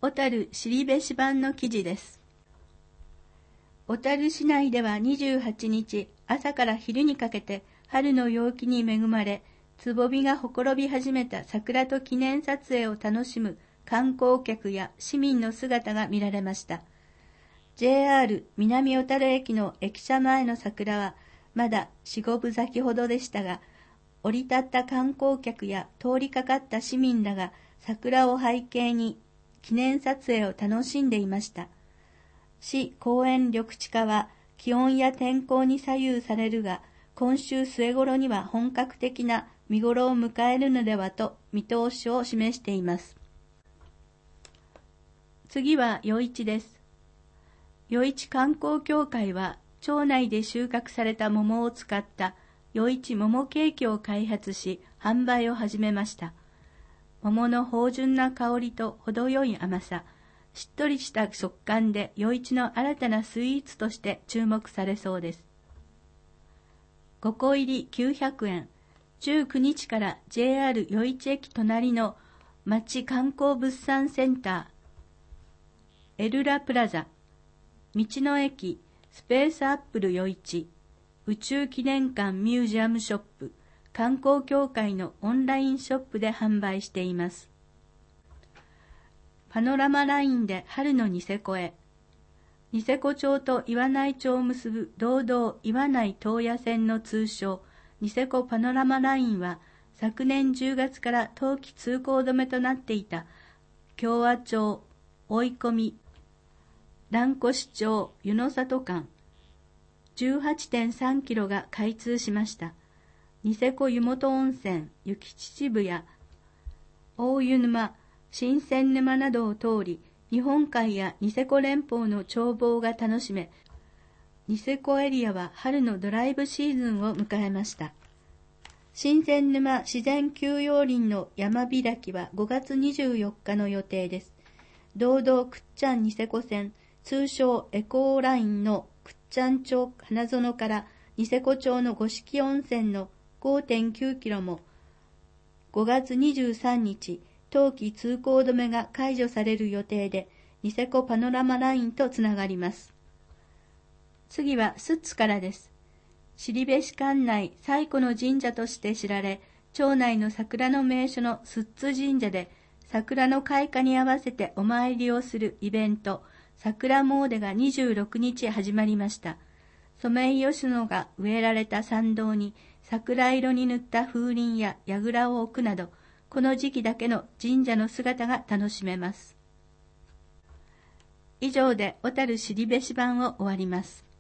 小樽後志版の記事です。小樽市内では28日朝から昼にかけて春の陽気に恵まれ、つぼみがほころび始めた桜と記念撮影を楽しむ観光客や市民の姿が見られました。JR 南小樽駅の駅舎前の桜はまだ4、5分咲きほどでしたが、降り立った観光客や通りかかった市民らが桜を背景に記念撮影を楽しんでいました。市公園緑地課は気温や天候に左右されるが、今週末頃には本格的な見頃を迎えるのではと見通しを示しています。次は余市です。余市観光協会は町内で収穫された桃を使った余市桃ケーキを開発し販売を始めました。桃の芳醇な香りと程よい甘さ、しっとりした食感で余市の新たなスイーツとして注目されそうです。5個入り900円、19日から JR 余市駅隣の町観光物産センター、エルラプラザ、道の駅、スペースアップル余市、宇宙記念館ミュージアムショップ、観光協会のオンラインショップで販売しています。パノラマラインで春のニセコへ。ニセコ町と岩内町を結ぶ道道岩内東野線の通称ニセコパノラマラインは昨年10月から冬季通行止めとなっていた共和町、追い込み、蘭越町、湯の里間 18.3 キロが開通しました。ニセコ湯本温泉、雪秩父や大湯沼、新鮮沼などを通り、日本海やニセコ連峰の眺望が楽しめ、ニセコエリアは春のドライブシーズンを迎えました。新鮮沼自然休養林の山開きは5月24日の予定です。道道くっちゃんニセコ線、通称エコーラインのくっちゃん町花園からニセコ町の五色温泉の 5.9 キロも5月23日、冬季通行止めが解除される予定で、ニセコパノラマラインとつながります。次はスッツからです。後志管内最古の神社として知られ、町内の桜の名所のスッツ神社で、桜の開花に合わせてお参りをするイベント、桜詣が26日始まりました。ソメイヨシノが植えられた参道に桜色に塗った風鈴や櫓を置くなど、この時期だけの神社の姿が楽しめます。以上で小樽後志版を終わります。